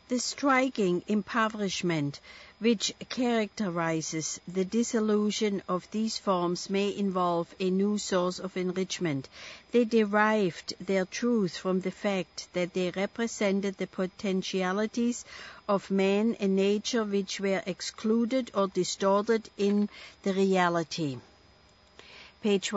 The striking impoverishment which characterizes the dissolution of these forms may involve a new source of enrichment. They derived their truth from the fact that they represented the potentialities of man and nature which were excluded or distorted in the reality. Page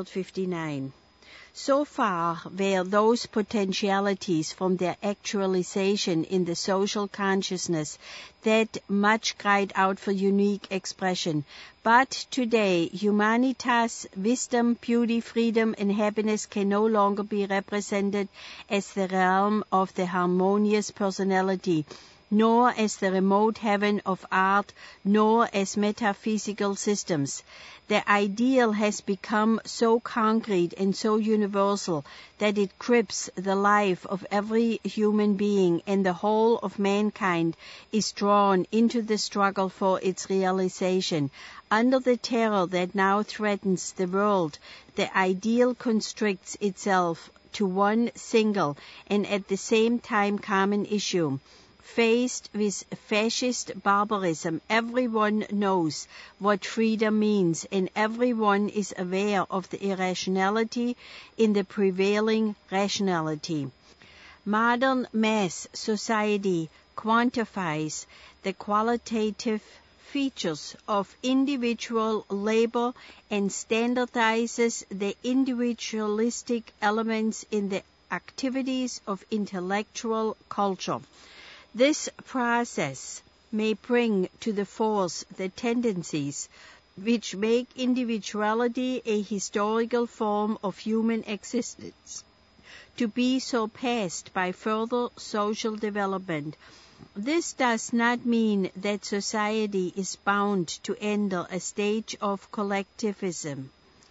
159. So far were those potentialities from their actualization in the social consciousness that much cried out for unique expression. But today, humanitas, wisdom, beauty, freedom, and happiness can no longer be represented as the realm of the harmonious personality, nor as the remote heaven of art, nor as metaphysical systems. The ideal has become so concrete and so universal that it grips the life of every human being, and the whole of mankind is drawn into the struggle for its realization. Under the terror that now threatens the world, the ideal constricts itself to one single and at the same time common issue. Faced with fascist barbarism, everyone knows what freedom means, and everyone is aware of the irrationality in the prevailing rationality. Modern mass society quantifies the qualitative features of individual labor and standardizes the individualistic elements in the activities of intellectual culture. This process may bring to the force the tendencies which make individuality a historical form of human existence, to be surpassed by further social development. This does not mean that society is bound to enter a stage of collectivism.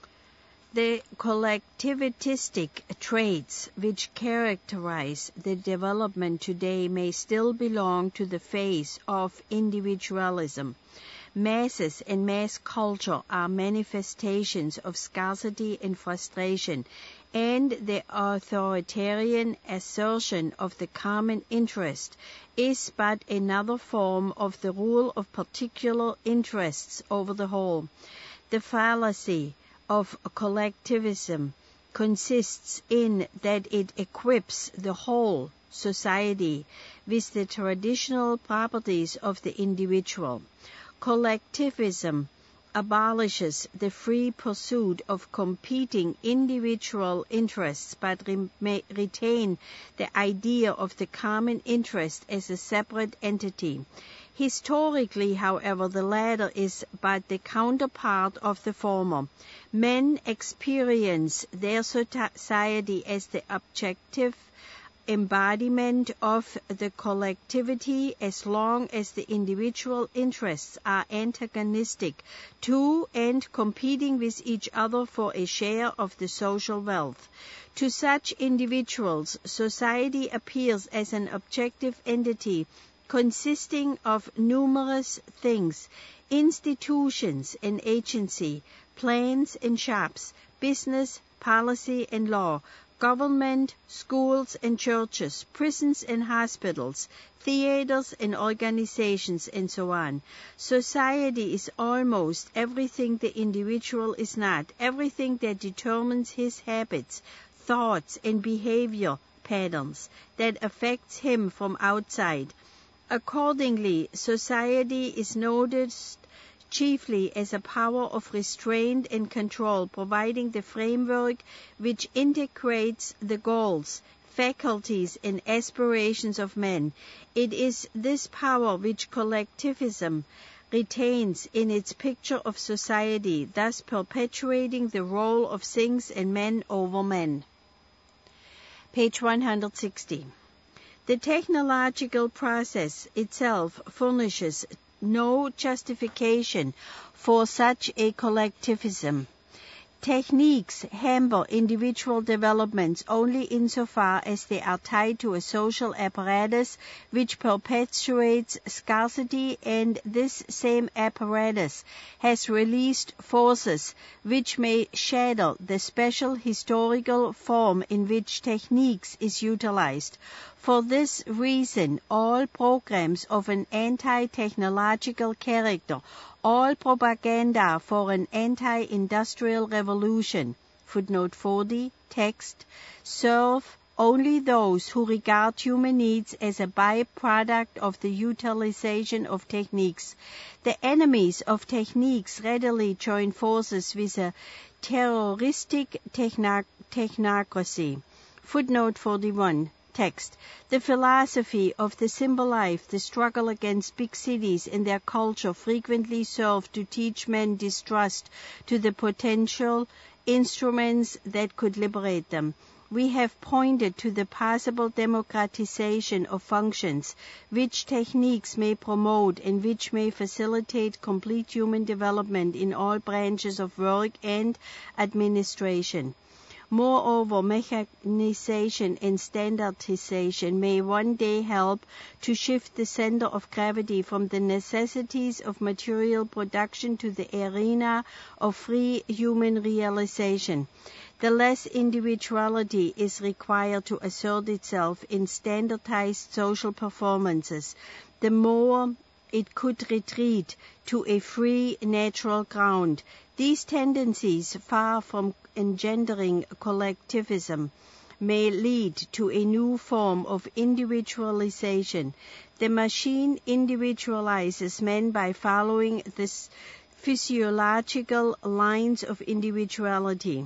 The collectivistic traits which characterize the development today may still belong to the phase of individualism. Masses and mass culture are manifestations of scarcity and frustration, and the authoritarian assertion of the common interest is but another form of the rule of particular interests over the whole. The fallacy of collectivism consists in that it equips the whole society with the traditional properties of the individual. Collectivism abolishes the free pursuit of competing individual interests, but may retain the idea of the common interest as a separate entity. Historically, however, the latter is but the counterpart of the former. Men experience their society as the objective embodiment of the collectivity as long as the individual interests are antagonistic to and competing with each other for a share of the social wealth. To such individuals, society appears as an objective entity consisting of numerous things, institutions and agency, plans and shops, business, policy and law, government, schools and churches, prisons and hospitals, theaters and organizations, and so on. Society is almost everything the individual is not, everything that determines his habits, thoughts, and behavior patterns that affects him from outside. Accordingly, society is noticed chiefly as a power of restraint and control, providing the framework which integrates the goals, faculties, and aspirations of men. It is this power which collectivism retains in its picture of society, thus perpetuating the role of things and men over men. Page 160. The technological process itself furnishes no justification for such a collectivism. Techniques hamper individual developments only insofar as they are tied to a social apparatus which perpetuates scarcity, and this same apparatus has released forces which may shadow the special historical form in which techniques is utilized. For this reason, all programs of an anti-technological character, all propaganda for an anti-industrial revolution, footnote 40, text, serve only those who regard human needs as a byproduct of the utilization of techniques. The enemies of techniques readily join forces with a terroristic technocracy. Footnote 41. Text. The philosophy of the simple life, the struggle against big cities and their culture frequently serve to teach men distrust to the potential instruments that could liberate them. We have pointed to the possible democratization of functions, which techniques may promote and which may facilitate complete human development in all branches of work and administration. Moreover, mechanization and standardization may one day help to shift the center of gravity from the necessities of material production to the arena of free human realization. The less individuality is required to assert itself in standardized social performances, the more it could retreat to a free natural ground. These tendencies, far from engendering collectivism, may lead to a new form of individualization. The machine individualizes men by following the physiological lines of individuality.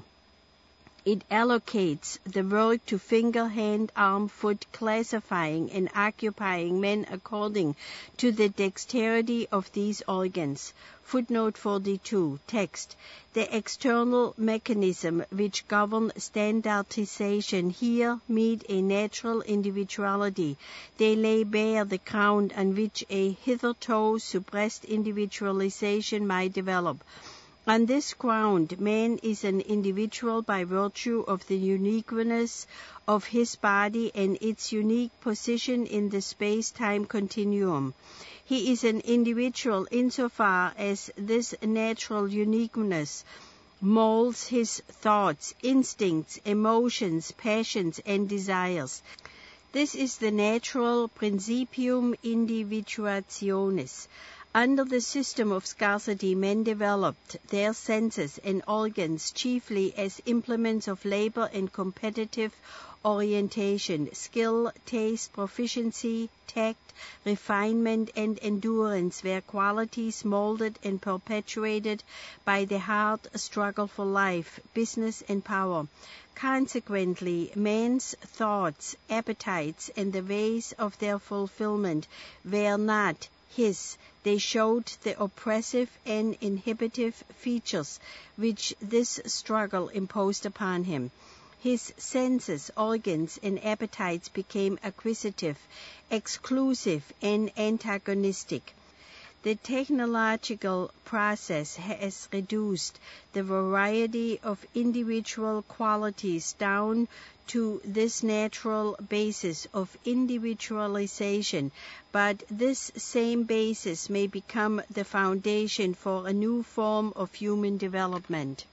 It allocates the work to finger, hand, arm, foot, classifying and occupying men according to the dexterity of these organs. Footnote 42, text. The external mechanism which governs standardization here meet a natural individuality. They lay bare the ground on which a hitherto suppressed individualization might develop. On this ground, man is an individual by virtue of the uniqueness of his body and its unique position in the space-time continuum. He is an individual insofar as this natural uniqueness molds his thoughts, instincts, emotions, passions, and desires. This is the natural principium individuationis. Under the system of scarcity, men developed their senses and organs chiefly as implements of labor and competitive orientation. Skill, taste, proficiency, tact, refinement, and endurance were qualities molded and perpetuated by the hard struggle for life, business, and power. Consequently, man's thoughts, appetites, and the ways of their fulfillment were not his. They showed the oppressive and inhibitive features which this struggle imposed upon him. His senses, organs, and appetites became acquisitive, exclusive, and antagonistic. The technological process has reduced the variety of individual qualities down to this natural basis of individualization, but this same basis may become the foundation for a new form of human development.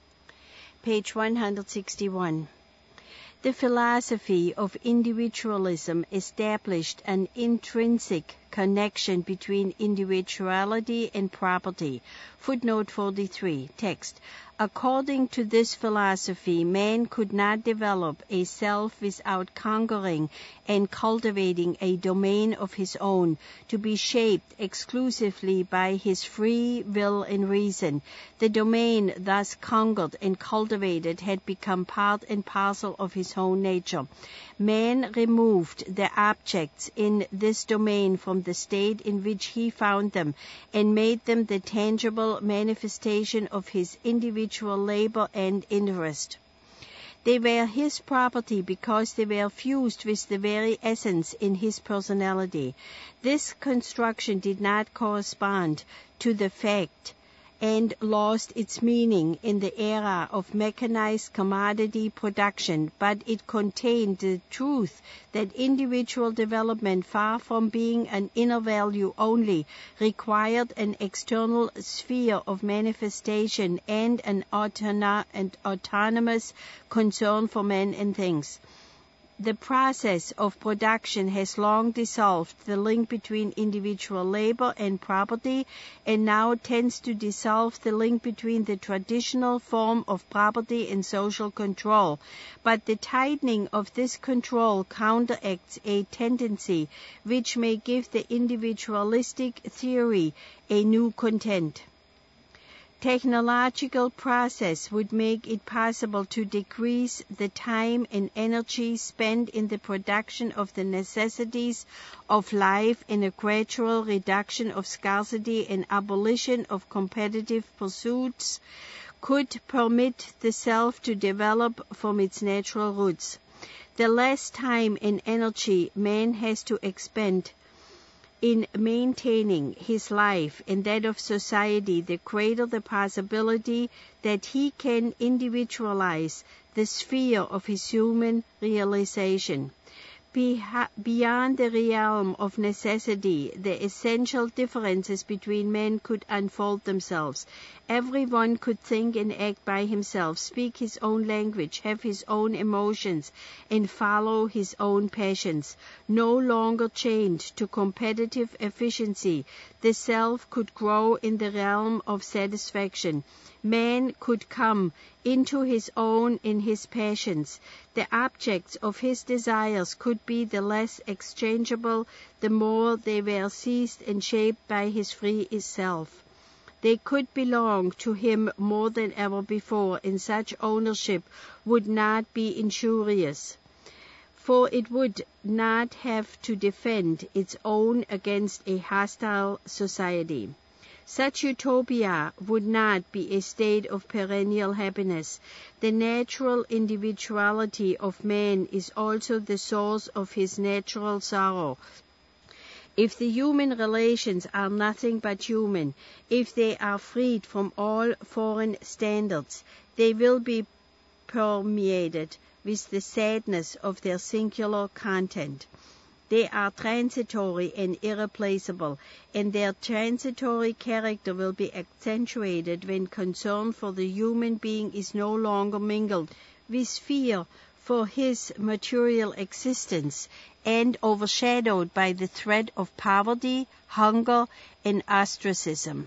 Page 161. The philosophy of individualism established an intrinsic connection between individuality and property. Footnote 43, text. According to this philosophy, man could not develop a self without conquering and cultivating a domain of his own, to be shaped exclusively by his free will and reason. The domain thus conquered and cultivated had become part and parcel of his own nature. Man removed the objects in this domain from the state in which he found them and made them the tangible manifestation of his individual labor and interest. They were his property because they were fused with the very essence in his personality. This construction did not correspond to the fact and lost its meaning in the era of mechanized commodity production, but it contained the truth that individual development, far from being an inner value only, required an external sphere of manifestation and an autonomous concern for men and things. The process of production has long dissolved the link between individual labor and property and now tends to dissolve the link between the traditional form of property and social control. But the tightening of this control counteracts a tendency which may give the individualistic theory a new content. Technological process would make it possible to decrease the time and energy spent in the production of the necessities of life and a gradual reduction of scarcity and abolition of competitive pursuits could permit the self to develop from its natural roots. The less time and energy man has to expend in maintaining his life and that of society, the greater the possibility that he can individualize the sphere of his human realization. Beyond the realm of necessity, the essential differences between men could unfold themselves. Everyone could think and act by himself, speak his own language, have his own emotions, and follow his own passions. No longer chained to competitive efficiency, the self could grow in the realm of satisfaction. Man could come into his own in his passions. The objects of his desires could be the less exchangeable, the more they were seized and shaped by his free self. They could belong to him more than ever before, and such ownership would not be injurious, for it would not have to defend its own against a hostile society. Such utopia would not be a state of perennial happiness. The natural individuality of man is also the source of his natural sorrow. If the human relations are nothing but human, if they are freed from all foreign standards, they will be permeated with the sadness of their singular content. They are transitory and irreplaceable, and their transitory character will be accentuated when concern for the human being is no longer mingled with fear for his material existence and overshadowed by the threat of poverty, hunger, and ostracism.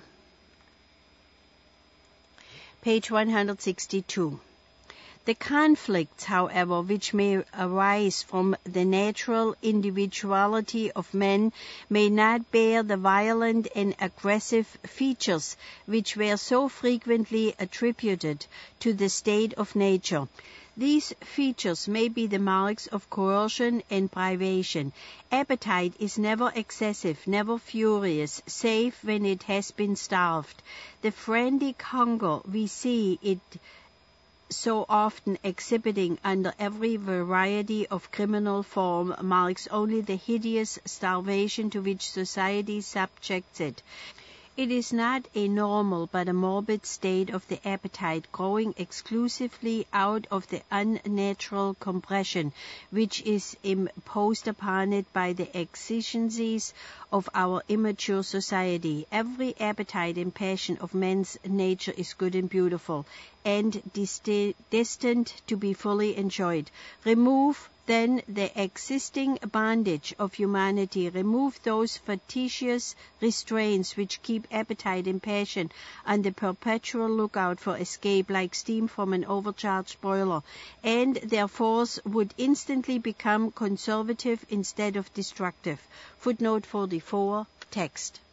Page 162. The conflicts, however, which may arise from the natural individuality of men may not bear the violent and aggressive features which were so frequently attributed to the state of nature. These features may be the marks of coercion and privation. Appetite is never excessive, never furious, save when it has been starved. The frantic hunger we see it so often exhibiting under every variety of criminal form marks only the hideous starvation to which society subjects it. It is not a normal but a morbid state of the appetite growing exclusively out of the unnatural compression which is imposed upon it by the exigencies of our immature society. Every appetite and passion of man's nature is good and beautiful, and destined to be fully enjoyed. Remove then the existing bondage of humanity. Remove those factitious restraints which keep appetite and passion on the perpetual lookout for escape like steam from an overcharged boiler, and their force would instantly become conservative instead of destructive. Footnote 44, text.